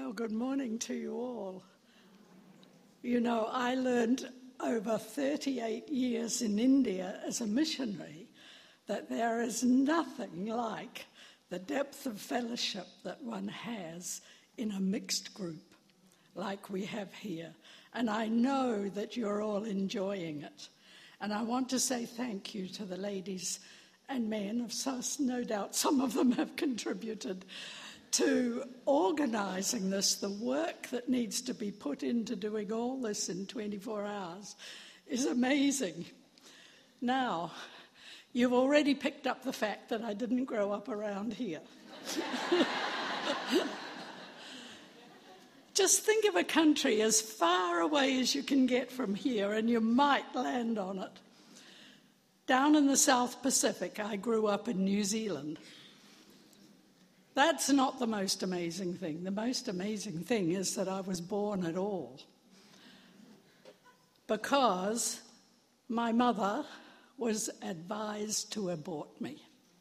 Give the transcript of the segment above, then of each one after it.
Well, good morning to you all. You know, I learned over 38 years in India as a missionary that there is nothing like the depth of fellowship that one has in a mixed group like we have here. And I know that you're all enjoying it. And I want to say thank you to the ladies and men of SUS. No doubt some of them have contributed to organising this. The work that needs to be put into doing all this in 24 hours is amazing. Now, you've already picked up the fact that I didn't grow up around here. Just think of a country as far away as you can get from here, and you might land on it. Down in the South Pacific, I grew up in New Zealand. That's not the most amazing thing. The most amazing thing is that I was born at all. Because my mother was advised to abort me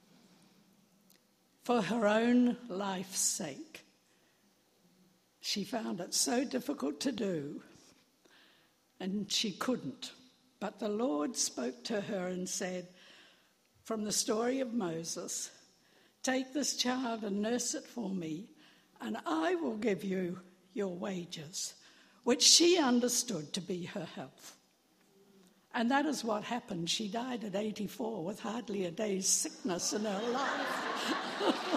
for her own life's sake. She found it so difficult to do, and she couldn't. But the Lord spoke to her and said, from the story of Moses, take this child and nurse it for me, and I will give you your wages, which she understood to be her health. And that is what happened. She died at 84 with hardly a day's sickness in her life.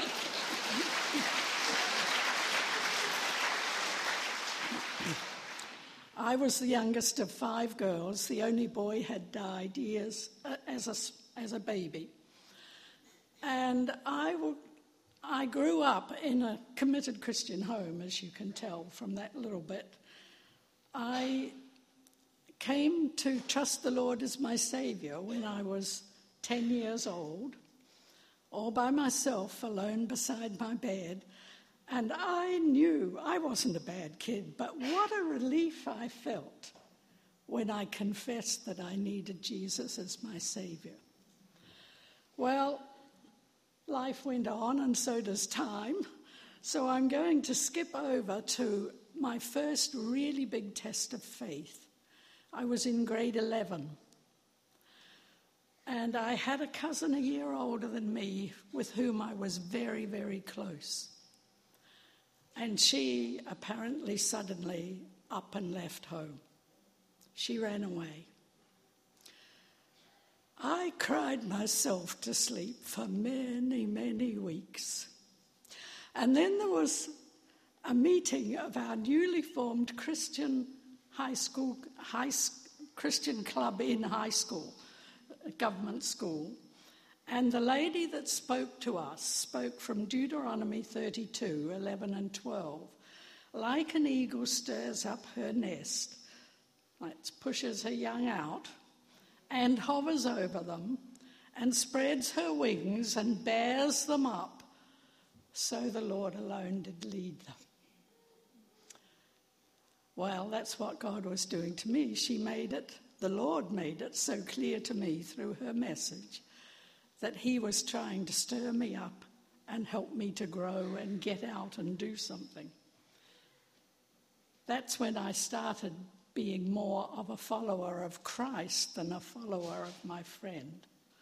I was the youngest of 5 girls. The only boy had died years as a baby. And I grew up in a committed Christian home, as you can tell from that little bit. I came to trust the Lord as my Saviour when I was 10 years old, all by myself, alone beside my bed. And I knew I wasn't a bad kid, but what a relief I felt when I confessed that I needed Jesus as my Saviour. Well, life went on, and so does time. So I'm going to skip over to my first really big test of faith. I was in grade 11. And I had a cousin a year older than me with whom I was very, very close. And she apparently suddenly up and left home. She ran away. I cried myself to sleep for many, many weeks. And then there was a meeting of our newly formed Christian Christian club in high school, a government school. And the lady that spoke to us spoke from Deuteronomy 32, 11 and 12. Like an eagle stirs up her nest, pushes her young out, and hovers over them, and spreads her wings and bears them up, so the Lord alone did lead them. Well, that's what God was doing to me. The Lord made it so clear to me through her message that he was trying to stir me up and help me to grow and get out and do something. That's when I started being more of a follower of Christ than a follower of my friend.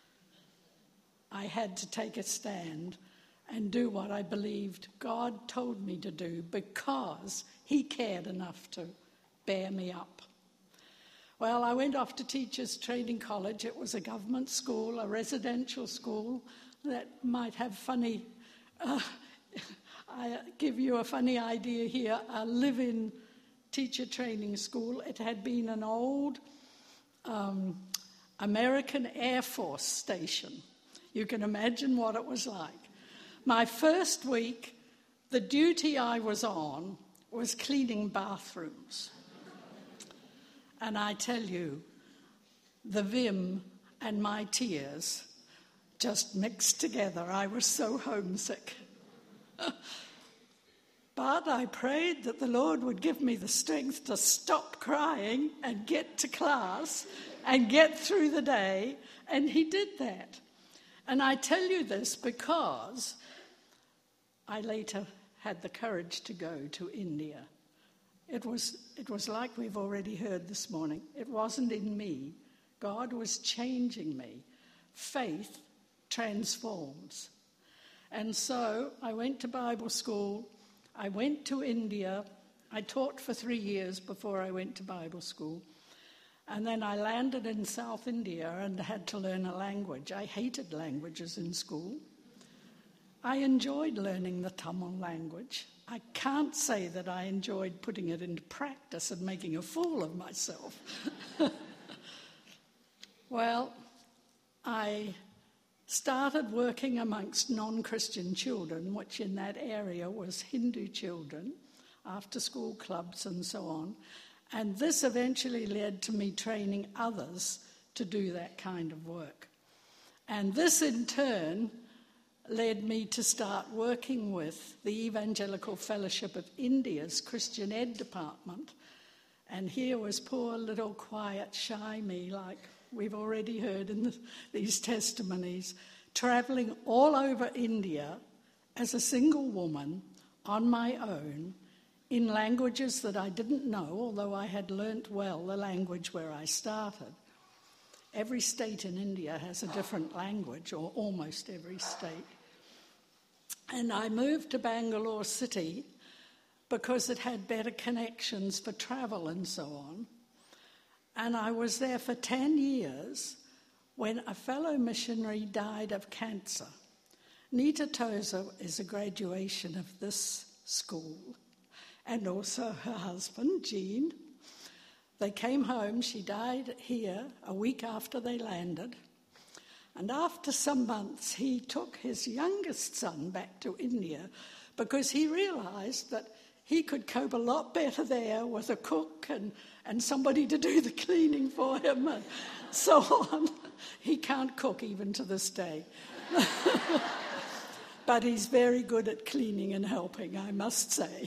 I had to take a stand and do what I believed God told me to do because he cared enough to bear me up. Well, I went off to Teachers Training College. It was a government school, a residential school that might have funny, I give you a funny idea here, a live-in teacher training school. It had been an old American Air Force station. You can imagine what it was like. My first week, the duty I was on was cleaning bathrooms. And I tell you, the vim and my tears just mixed together. I was so homesick. But I prayed that the Lord would give me the strength to stop crying and get to class and get through the day, and he did that. And I tell you this because I later had the courage to go to India. It was like we've already heard this morning. It wasn't in me. God was changing me. Faith transforms. And so I went to Bible school. I went to India. I taught for 3 years before I went to Bible school. And then I landed in South India and had to learn a language. I hated languages in school. I enjoyed learning the Tamil language. I can't say that I enjoyed putting it into practice and making a fool of myself. Well, I started working amongst non-Christian children, which in that area was Hindu children, after-school clubs and so on. And this eventually led to me training others to do that kind of work. And this in turn led me to start working with the Evangelical Fellowship of India's Christian Ed department. And here was poor little quiet, shy me, like we've already heard in these testimonies, travelling all over India as a single woman on my own in languages that I didn't know, although I had learnt well the language where I started. Every state in India has a different language, or almost every state. And I moved to Bangalore City because it had better connections for travel and so on. And I was there for 10 years when a fellow missionary died of cancer. Nita Tozer is a graduation of this school, and also her husband, Jean. They came home. She died here a week after they landed. And after some months, he took his youngest son back to India because he realised that he could cope a lot better there with a cook and somebody to do the cleaning for him and so on. He can't cook even to this day. But he's very good at cleaning and helping, I must say.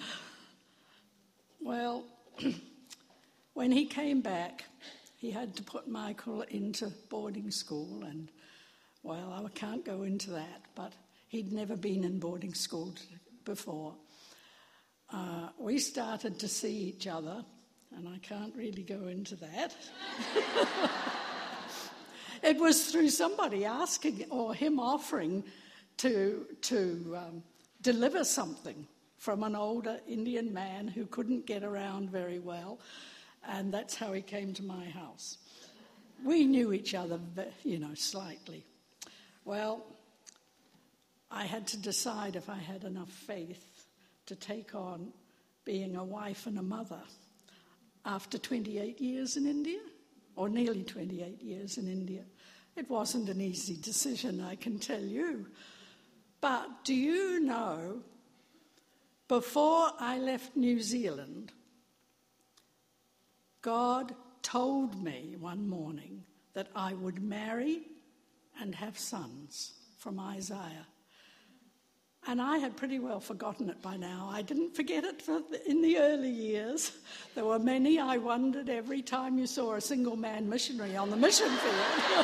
Well, when he came back, he had to put Michael into boarding school, and, well, I can't go into that, but he'd never been in boarding school before. We started to see each other, and I can't really go into that. It was through somebody asking, or him offering to deliver something from an older Indian man who couldn't get around very well. And that's how he came to my house. We knew each other, slightly. Well, I had to decide if I had enough faith to take on being a wife and a mother after 28 years in India, or nearly 28 years in India. It wasn't an easy decision, I can tell you. But do you know, before I left New Zealand, God told me one morning that I would marry and have sons, from Isaiah. And I had pretty well forgotten it by now. I didn't forget it in the early years. There were many. I wondered every time you saw a single man missionary on the mission field.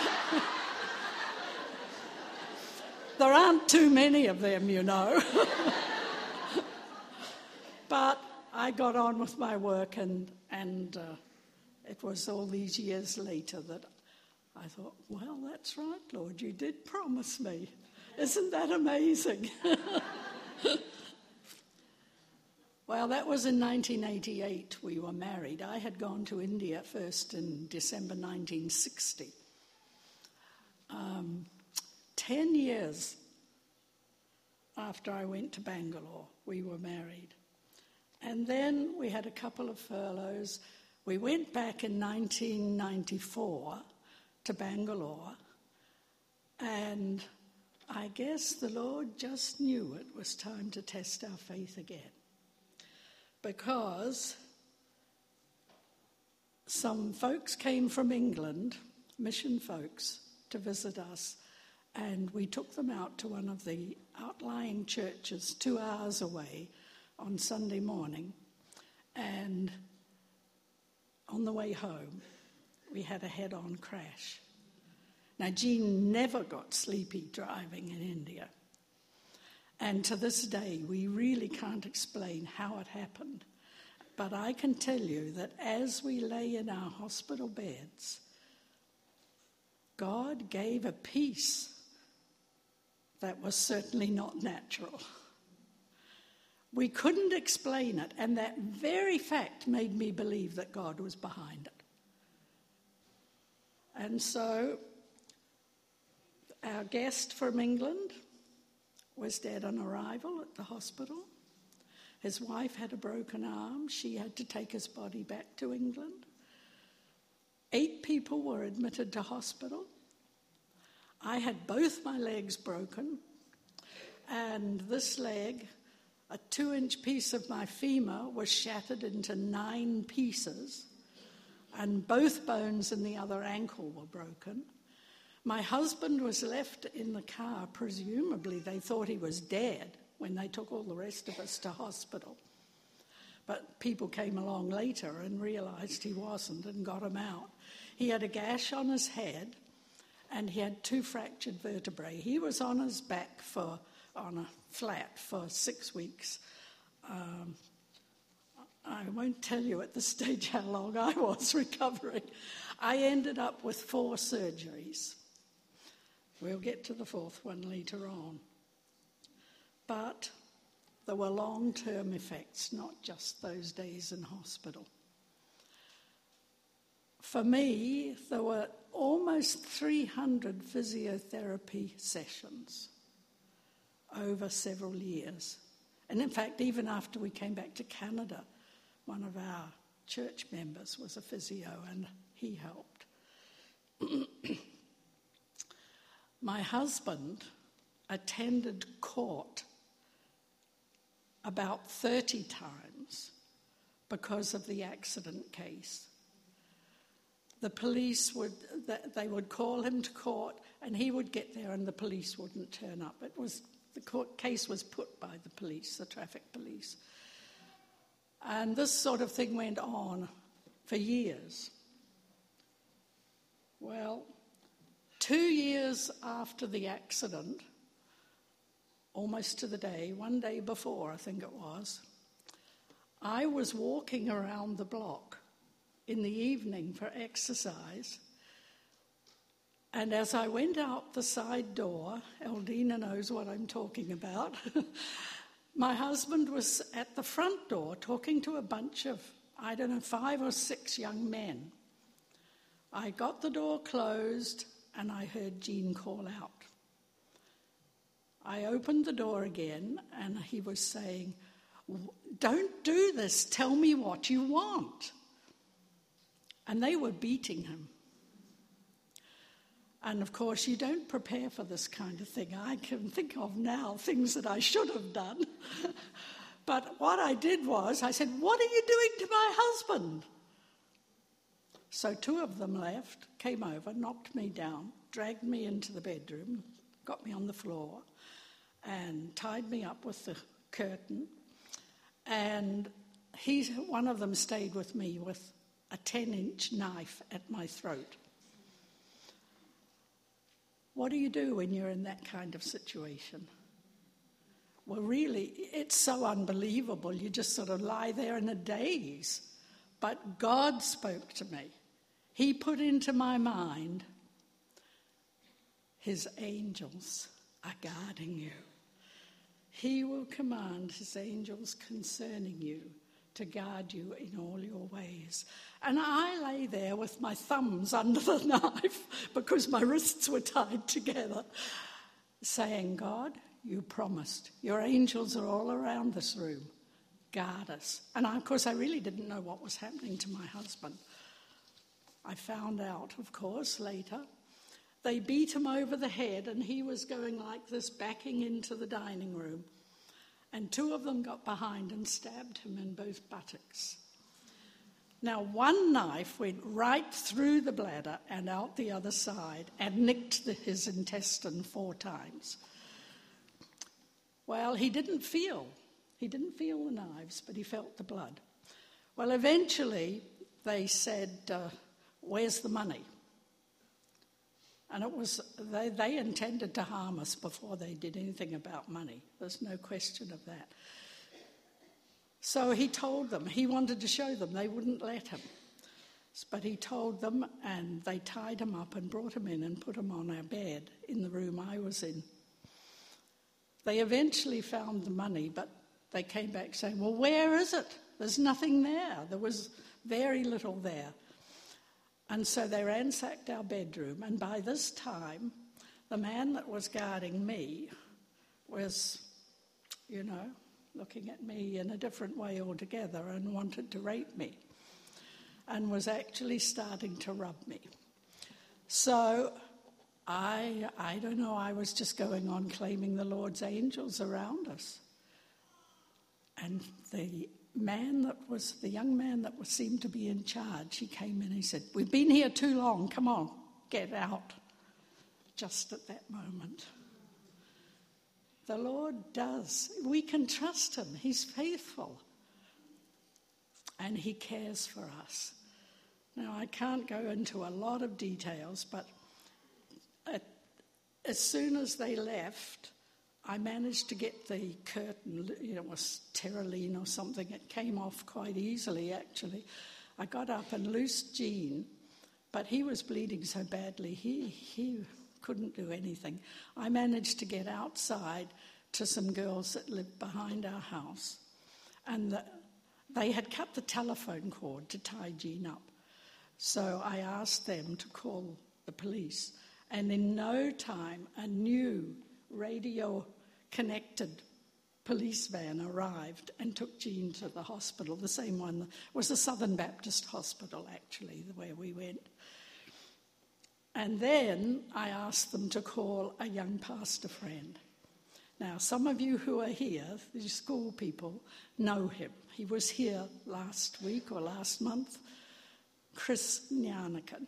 There aren't too many of them, you know. But I got on with my work, and it was all these years later that I thought, well, that's right, Lord, you did promise me. Isn't that amazing? Well, that was in 1988 we were married. I had gone to India first in December 1960. 10 years after I went to Bangalore, we were married. And then we had a couple of furloughs. We went back in 1994 to Bangalore, and I guess the Lord just knew it was time to test our faith again, because some folks came from England, mission folks, to visit us, and we took them out to one of the outlying churches 2 hours away on Sunday morning, and on the way home we had a head-on crash. Now, Jean never got sleepy driving in India, And to this day, we really can't explain how it happened. But I can tell you that as we lay in our hospital beds, God gave a peace that was certainly not natural. We couldn't explain it, and that very fact made me believe that God was behind it. And so our guest from England was dead on arrival at the hospital. His wife had a broken arm. She had to take his body back to England. 8 people were admitted to hospital. I had both my legs broken, and this leg, a 2-inch piece of my femur, was shattered into 9 pieces, and both bones in the other ankle were broken. My husband was left in the car. Presumably they thought he was dead when they took all the rest of us to hospital. But people came along later and realised he wasn't and got him out. He had a gash on his head and he had 2 fractured vertebrae. He was on his back on a flat for 6 weeks. I won't tell you at this stage how long I was recovering. I ended up with 4 surgeries. We'll get to the 4th one later on. But there were long-term effects, not just those days in hospital. For me, there were almost 300 physiotherapy sessions over several years. And in fact, even after we came back to Canada, one of our church members was a physio and he helped. My husband attended court about 30 times because of the accident case. The police would call him to court and he would get there and the police wouldn't turn up. The court case was put by the police, the traffic police. And this sort of thing went on for years. Well, 2 years after the accident, almost to the day, one day before, I think it was, I was walking around the block in the evening for exercise. And as I went out the side door, Eldina knows what I'm talking about, my husband was at the front door talking to a bunch of, 5 or 6 young men. I got the door closed and I heard Jean call out. I opened the door again and he was saying, "Don't do this, tell me what you want." And they were beating him. And of course, you don't prepare for this kind of thing. I can think of now things that I should have done. But what I did was, I said, "What are you doing to my husband?" So 2 of them left, came over, knocked me down, dragged me into the bedroom, got me on the floor, and tied me up with the curtain. And one of them stayed with me with a 10-inch knife at my throat. What do you do when you're in that kind of situation? Well, really, it's so unbelievable. You just sort of lie there in a daze. But God spoke to me. He put into my mind, His angels are guarding you. He will command His angels concerning you to guard you in all your ways. And I lay there with my thumbs under the knife because my wrists were tied together, saying, "God, you promised. Your angels are all around this room. Guard us." And of course, I really didn't know what was happening to my husband. I found out, of course, later. They beat him over the head and he was going like this, backing into the dining room. And 2 of them got behind and stabbed him in both buttocks. Now, one knife went right through the bladder and out the other side and nicked his intestine 4 times. Well, he didn't feel the knives, but he felt the blood. Well, eventually they said, "Where's the money?" And they intended to harm us before they did anything about money. There's no question of that. So he told them, he wanted to show them, they wouldn't let him. But he told them, and they tied him up and brought him in and put him on our bed in the room I was in. They eventually found the money, but they came back saying, well, where is it? There's nothing there. There was very little there. And so they ransacked our bedroom, and by this time, the man that was guarding me was, looking at me in a different way altogether and wanted to rape me and was actually starting to rub me. So I don't know, I was just going on claiming the Lord's angels around us. And the young man that seemed to be in charge, he came in and he said, we've been here too long, come on, get out. Just at that moment. The Lord does. We can trust him. He's faithful. And he cares for us. Now, I can't go into a lot of details, but as soon as they left, I managed to get the curtain, it was terraline or something. It came off quite easily, actually. I got up and loosed Jean, but he was bleeding so badly, he couldn't do anything. I managed to get outside to some girls that lived behind our house, and they had cut the telephone cord to tie Jean up. So I asked them to call the police, and in no time, a new radio-connected police van arrived and took Jean to the hospital. The same one was the Southern Baptist Hospital, actually, where we went. And then I asked them to call a young pastor friend. Now, some of you who are here, the school people, know him. He was here last week or last month, Chris Nyanakan.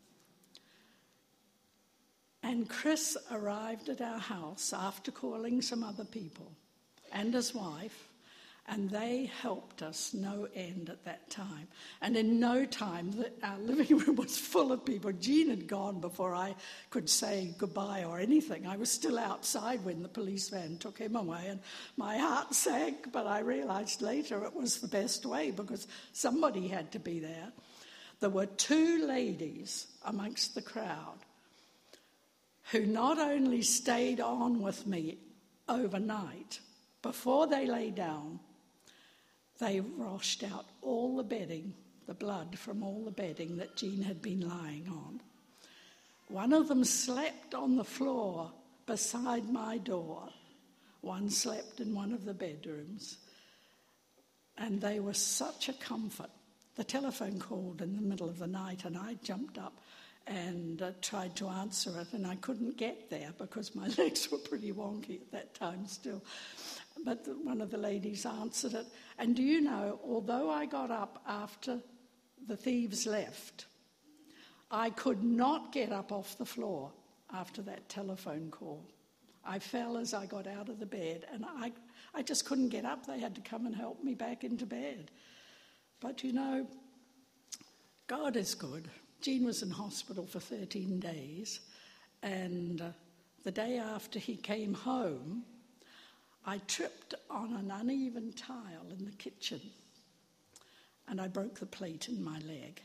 And Chris arrived at our house after calling some other people and his wife, and they helped us no end at that time. And in no time, our living room was full of people. Jean had gone before I could say goodbye or anything. I was still outside when the police van took him away, and my heart sank, but I realised later it was the best way because somebody had to be there. There were two ladies amongst the crowd who not only stayed on with me overnight, before they lay down, they washed out all the bedding, the blood from all the bedding that Jean had been lying on. One of them slept on the floor beside my door. One slept in one of the bedrooms. And they were such a comfort. The telephone called in the middle of the night, and I jumped up and tried to answer it, and I couldn't get there because my legs were pretty wonky at that time still. But one of the ladies answered it. And do you know, although I got up after the thieves left, I could not get up off the floor after that telephone call. I fell as I got out of the bed, and I just couldn't get up. They had to come and help me back into bed. But you know, God is good. Jean was in hospital for 13 days, and the day after he came home, I tripped on an uneven tile in the kitchen, and I broke the plate in my leg.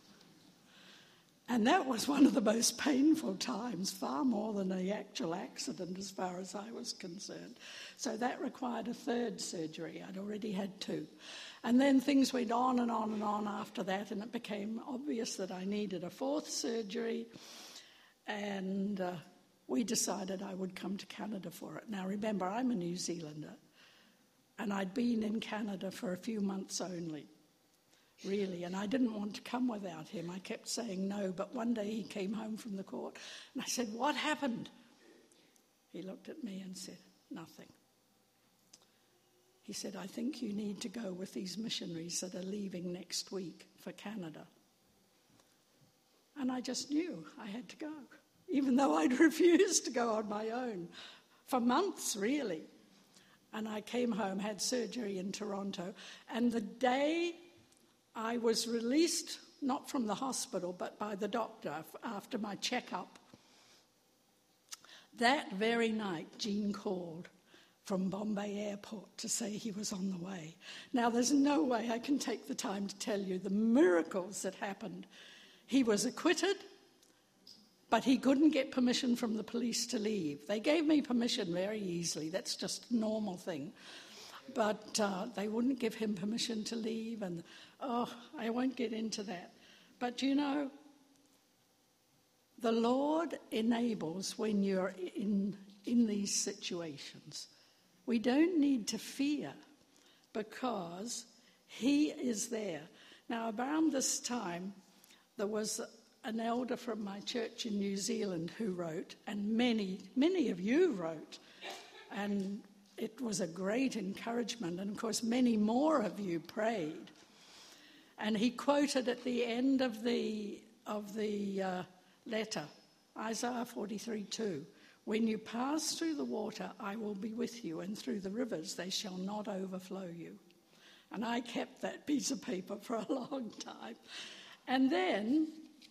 And that was one of the most painful times, far more than the actual accident as far as I was concerned. So that required a third surgery. I'd already had two. And then things went on and on and on after that, and it became obvious that I needed a fourth surgery, and we decided I would come to Canada for it. Now remember, I'm a New Zealander, and I'd been in Canada for a few months only, really, and I didn't want to come without him. I kept saying no, but one day he came home from the court, and I said, "What happened?" He looked at me and said, "Nothing." He said, "I think you need to go with these missionaries that are leaving next week for Canada." And I just knew I had to go, even though I'd refused to go on my own for months, really. And I came home, had surgery in Toronto, and the day I was released, not from the hospital, but by the doctor after my checkup, That very night, Gene called from Bombay Airport to say he was on the way. Now, there's no way I can take the time to tell you the miracles that happened. He was acquitted, but he couldn't get permission from the police to leave. They gave me permission very easily. That's just a normal thing. But they wouldn't give him permission to leave, and, I won't get into that. But, the Lord enables when you're in these situations. We don't need to fear because He is there. Now, around this time, there was an elder from my church in New Zealand who wrote, and many of you wrote, and it was a great encouragement, and of course many more of you prayed. And he quoted at the end of the letter, Isaiah 43:2, "When you pass through the water, I will be with you, and through the rivers they shall not overflow you." And I kept that piece of paper for a long time. And then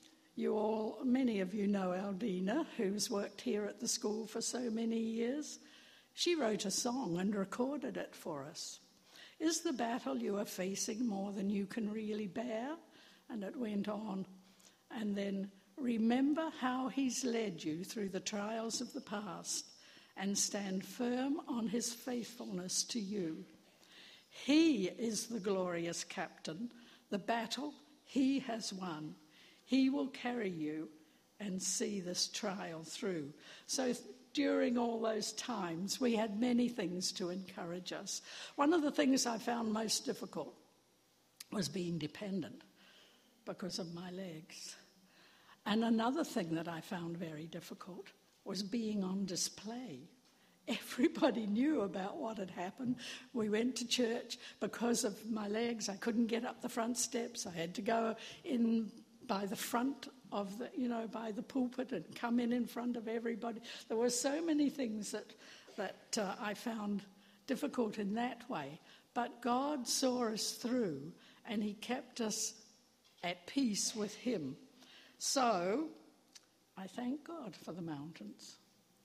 many of you know Aldina, who's worked here at the school for so many years. She wrote a song and recorded it for us. "Is the battle you are facing more than you can really bear?" And it went on. And then, "Remember how He's led you through the trials of the past and stand firm on His faithfulness to you. He is the glorious captain. The battle He has won. He will carry you and see this trial through." So during all those times, we had many things to encourage us. One of the things I found most difficult was being dependent because of my legs. And another thing that I found very difficult was being on display. Everybody knew about what had happened. We went to church. Because of my legs, I couldn't get up the front steps. I had to go in by the front of by the pulpit and come in front of everybody. There were so many things that I found difficult in that way. But God saw us through, and He kept us at peace with Him. So I thank God for the mountains,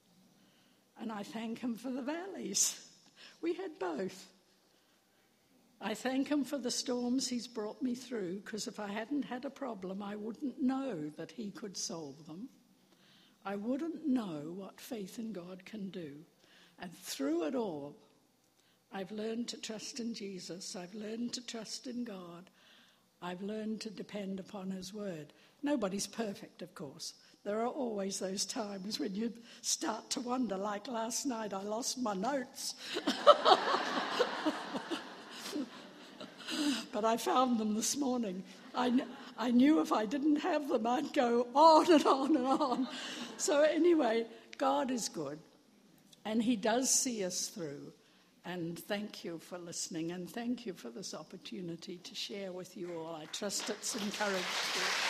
and I thank Him for the valleys. We had both. I thank Him for the storms He's brought me through, because if I hadn't had a problem, I wouldn't know that He could solve them. I wouldn't know what faith in God can do. And through it all, I've learned to trust in Jesus. I've learned to trust in God. I've learned to depend upon His word. Nobody's perfect, of course. There are always those times when you start to wonder, like last night, I lost my notes. But I found them this morning. I knew if I didn't have them, I'd go on and on and on. So anyway, God is good, and He does see us through. And thank you for listening, and thank you for this opportunity to share with you all. I trust it's encouraged you.